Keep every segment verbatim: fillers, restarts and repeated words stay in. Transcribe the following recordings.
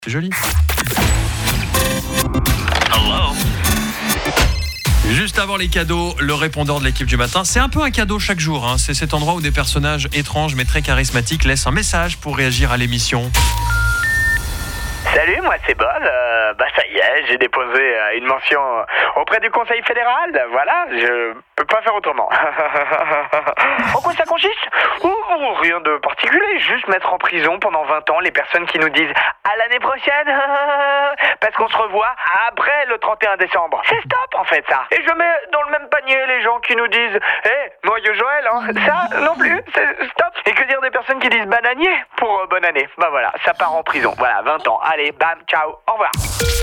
C'est joli. Hello. Juste avant les cadeaux, le répondeur de l'équipe du matin. C'est un peu un cadeau chaque jour. Hein. C'est cet endroit où des personnages étranges mais très charismatiques laissent un message pour réagir à l'émission. Salut, moi c'est Bob. Euh, bah ça y est, j'ai déposé euh, une mention auprès du Conseil fédéral. Voilà, je peux pas faire autrement. En quoi ça consiste ? oh, oh, Rien de particulier, juste mettre en prison pendant vingt ans les personnes qui nous disent à l'année prochaine, parce qu'on se revoit après le trente et un décembre. C'est stop en fait ça. Et je mets dans le même panier les gens qui nous disent hé, hey, noyeux Joël, hein. Ça non plus, c'est stop. Et que dire des personnes qui disent bananier pour euh, bonne année. Bah voilà, ça part en prison. Voilà, vingt ans. Allez, bam, ciao, au revoir.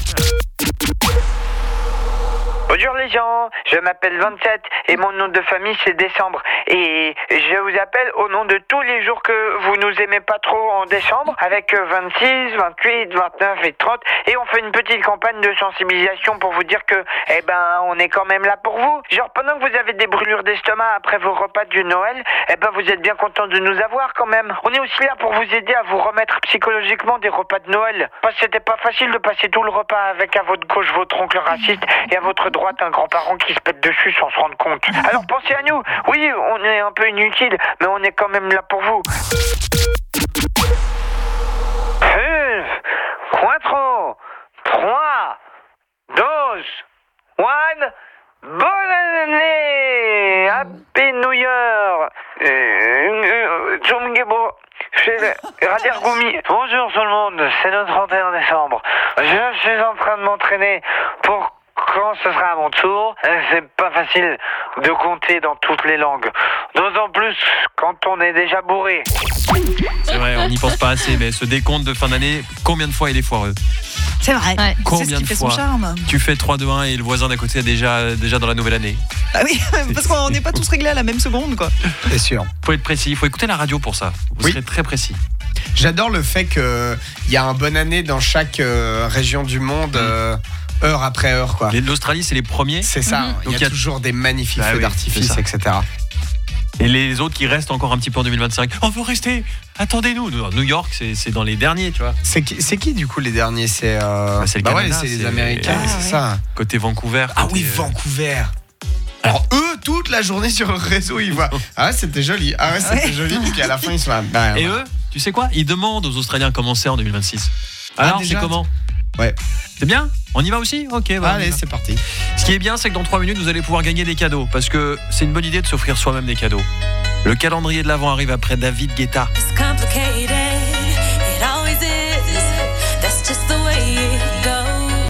Bonjour les gens, je m'appelle vingt-sept et mon nom de famille c'est Décembre. Et je vous appelle au nom de tous les jours que vous nous aimez pas trop en décembre, avec vingt-six, vingt-huit, vingt-neuf et trente. Et on fait une petite campagne de sensibilisation pour vous dire que, eh ben, on est quand même là pour vous. Genre pendant que vous avez des brûlures d'estomac après vos repas du Noël, eh ben vous êtes bien contents de nous avoir quand même. On est aussi là pour vous aider à vous remettre psychologiquement des repas de Noël. Parce que c'était pas facile de passer tout le repas avec à votre gauche votre oncle raciste et à votre droite un grand-parent qui se pète dessus sans se rendre compte. Alors pensez à nous. Oui, on est un peu inutile, mais on est quand même là pour vous. Un, quatre, trois, deux, one. Bonne année! Happy New Year! Tchongebo, c'est Radir Goumi. Bonjour tout le monde, c'est le trente et un décembre. Je suis en train de m'entraîner pour quand ce sera à mon tour. C'est pas facile de compter dans toutes les langues. D'autant plus quand on est déjà bourré. C'est vrai, on n'y pense pas assez, mais ce décompte de fin d'année, combien de fois il est foireux ? C'est vrai. Ouais. Combien c'est ce qui de fait fois son charme. Tu fais trois, deux, un et le voisin d'à côté est déjà, déjà dans la nouvelle année. Ah oui, parce qu'on n'est pas tous réglés à la même seconde, quoi. C'est sûr. Faut être précis, il faut écouter la radio pour ça. Vous Oui. serez très précis. J'adore le fait qu'il y a un bonne année dans chaque euh, région du monde, euh, heure après heure, quoi. Les- L'Australie, c'est les premiers. C'est ça, Mhm. il Donc, y il y a a- toujours des magnifiques Bah feux oui, d'artifice, c'est ça. et cetera. Et les autres qui restent encore un petit peu en deux mille vingt-cinq. On veut rester. Attendez-nous. Nous, New York, c'est, c'est dans les derniers, tu vois. C'est qui, c'est qui du coup les derniers ? C'est, euh... Bah, c'est le bah ouais, Canada, c'est les c'est- Américains, Ah, c'est ouais. ça. Côté Vancouver. Ah côté, oui, euh, Vancouver. Alors eux, toute la journée sur le réseau, ils voient. Ah ouais, c'était joli. Ah ouais, c'était Ouais. joli. Et puis à la fin, ils sont là. Bah, Et ouais. eux, tu sais quoi ? Ils demandent aux Australiens comment c'est en deux mille vingt-six. Ah, Alors, déjà c'est comment ? Ouais. C'est bien ? On y va aussi ? Ok, bah, on y Allez, va. c'est parti. Ce qui est bien, c'est que dans trois minutes, vous allez pouvoir gagner des cadeaux. Parce que c'est une bonne idée de s'offrir soi-même des cadeaux. Le calendrier de l'Avent arrive après David Guetta. It's complicated.